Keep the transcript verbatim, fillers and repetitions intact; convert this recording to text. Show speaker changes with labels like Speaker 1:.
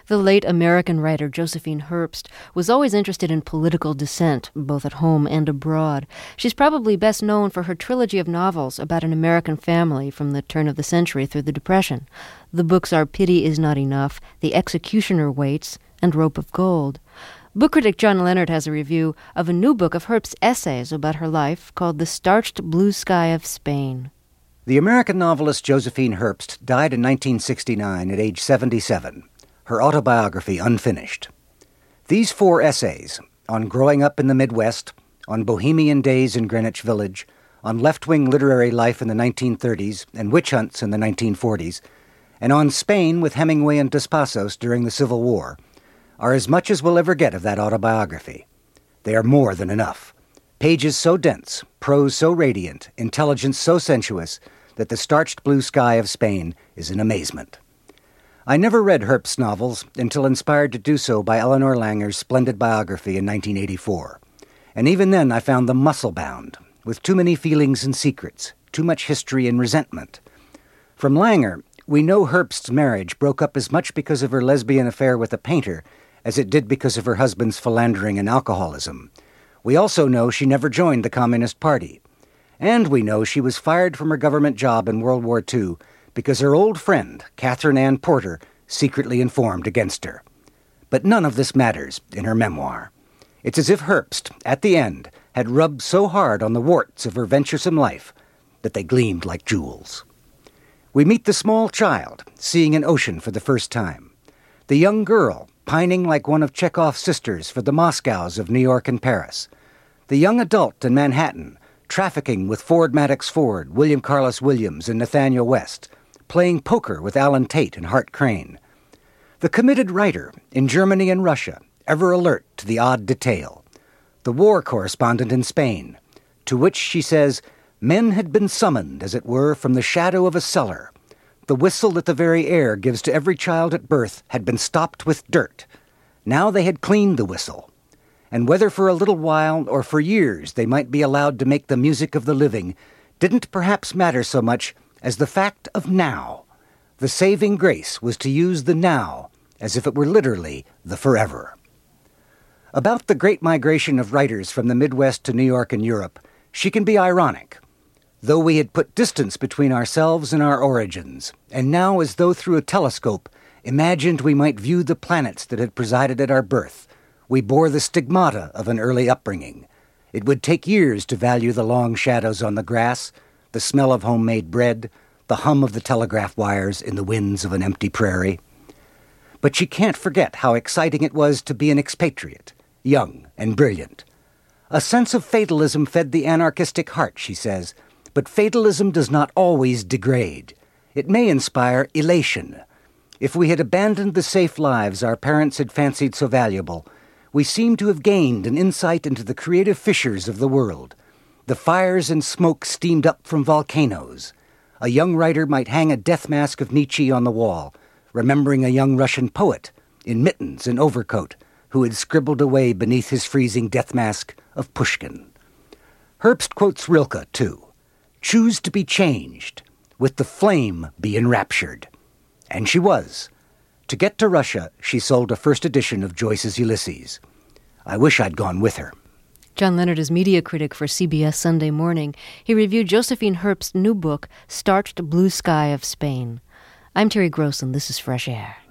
Speaker 1: The late American writer Josephine Herbst was always interested in political dissent, both at home and abroad. She's probably best known for her trilogy of novels about an American family from the turn of the century through the Depression. The books are Pity Is Not Enough, The Executioner Waits, and Rope of Gold. Book critic John Leonard has a review of a new book of Herbst's essays about her life called The Starched Blue Sky of Spain.
Speaker 2: The American novelist Josephine Herbst died in nineteen sixty-nine at age seventy-seven, her autobiography unfinished. These four essays, on growing up in the Midwest, on bohemian days in Greenwich Village, on left-wing literary life in the nineteen thirties and witch hunts in the nineteen forties, and on Spain with Hemingway and Dos Passos during the Civil War, are as much as we'll ever get of that autobiography. They are more than enough. Pages so dense, prose so radiant, intelligence so sensuous, that The Starched Blue Sky of Spain is an amazement. I never read Herbst's novels until inspired to do so by Eleanor Langer's splendid biography in nineteen eighty-four. And even then I found them muscle-bound, with too many feelings and secrets, too much history and resentment. From Langer, we know Herbst's marriage broke up as much because of her lesbian affair with a painter as it did because of her husband's philandering and alcoholism. We also know she never joined the Communist Party. And we know she was fired from her government job in World War Two because her old friend, Catherine Ann Porter, secretly informed against her. But none of this matters in her memoir. It's as if Herbst, at the end, had rubbed so hard on the warts of her venturesome life that they gleamed like jewels. We meet the small child, seeing an ocean for the first time. The young girl, pining like one of Chekhov's sisters for the Moscows of New York and Paris. The young adult in Manhattan, trafficking with Ford Madox Ford, William Carlos Williams, and Nathaniel West, playing poker with Alan Tate and Hart Crane. The committed writer in Germany and Russia, ever alert to the odd detail. The war correspondent in Spain, to which she says, men had been summoned, as it were, from the shadow of a cellar. The whistle that the very air gives to every child at birth had been stopped with dirt. Now they had cleaned the whistle. And whether for a little while or for years they might be allowed to make the music of the living didn't perhaps matter so much as the fact of now. The saving grace was to use the now as if it were literally the forever. About the great migration of writers from the Midwest to New York and Europe, she can be ironic. Though we had put distance between ourselves and our origins, and now as though through a telescope imagined we might view the planets that had presided at our birth, we bore the stigmata of an early upbringing. It would take years to value the long shadows on the grass, the smell of homemade bread, the hum of the telegraph wires in the winds of an empty prairie. But she can't forget how exciting it was to be an expatriate, young and brilliant. A sense of fatalism fed the anarchistic heart, she says, but fatalism does not always degrade. It may inspire elation. If we had abandoned the safe lives our parents had fancied so valuable, we seem to have gained an insight into the creative fissures of the world. The fires and smoke steamed up from volcanoes. A young writer might hang a death mask of Nietzsche on the wall, remembering a young Russian poet, in mittens and overcoat, who had scribbled away beneath his freezing death mask of Pushkin. Herbst quotes Rilke, too. Choose to be changed, with the flame be enraptured. And she was. To get to Russia, she sold a first edition of Joyce's Ulysses. I wish I'd gone with her.
Speaker 1: John Leonard is media critic for C B S Sunday Morning. He reviewed Josephine Herbst's new book, Starched Blue Sky of Spain. I'm Terry Gross, and this is Fresh Air.